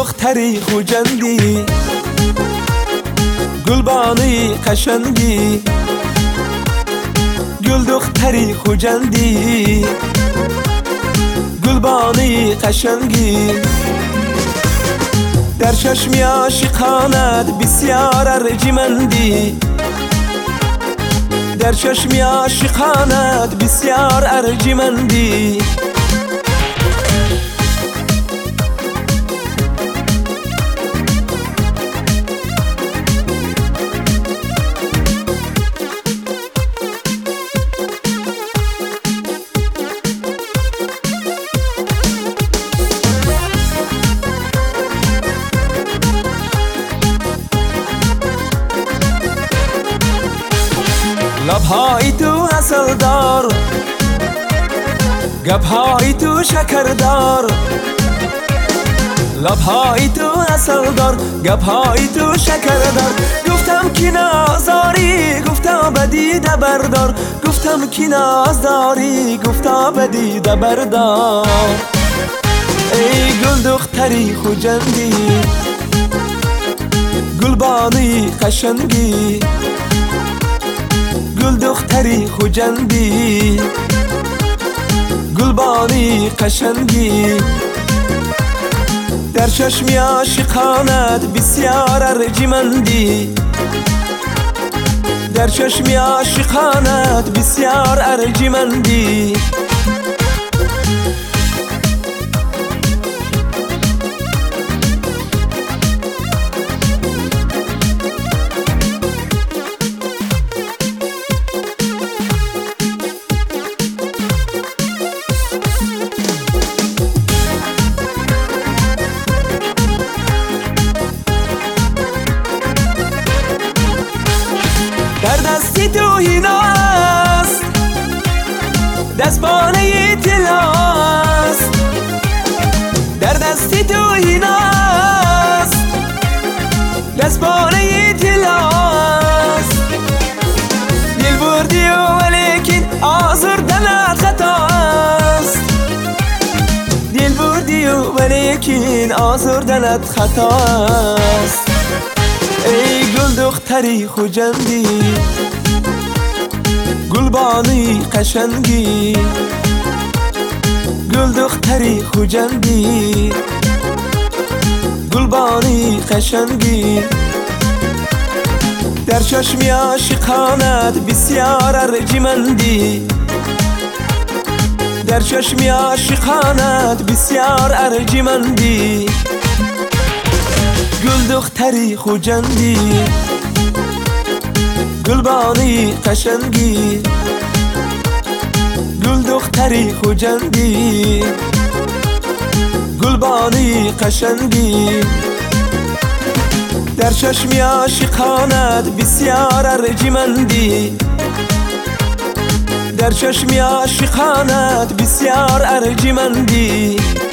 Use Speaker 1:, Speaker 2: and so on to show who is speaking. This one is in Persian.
Speaker 1: دختری خوجندی، گلبانی قشنگی، گل دختری خوجندی، گلبانی قشنگی. در چشم عاشقانت بسیار ارجمندی، در چشم عاشقانت بسیار ارجمندی. لبهای تو عسل دار، گبهای تو شکر دار. لبهای تو عسل دار، گبهای تو شکر دار. گفتم که نازاری، گفتا بدیده بردار. گفتم که ناز داری، گفتا بدیده بردار. ای گل دختری خوجندی، گلبانی قشنگی، گل دختری خوجندی، گلبانی قشنگی. در چشم عاشقانت بسیار ارجمندی، در چشم عاشقانت بسیار ارجمندی. در دستی تو هیناست، دستبانه طلاست. در دستی تو هیناست، دستبانه طلاست. دل بردی ولیکن آزردنت خطاست، دل بردی ولیکن آزردنت خطاست. ای گل دختری خوجندی، گلبانی قشنگی، گل دختری خوجندی، گلبانی قشنگی. در چشم عاشقانت بسیار ارجمندی، در چشم عاشقانت بسیار ارجمندی. گل دختری خوجندی، گلبانی قشنگی، گل دختری خوجندی، گلبانی قشنگی. در چشم عاشقانت بسیار ارجمندی، در چشم عاشقانت بسیار ارجمندی.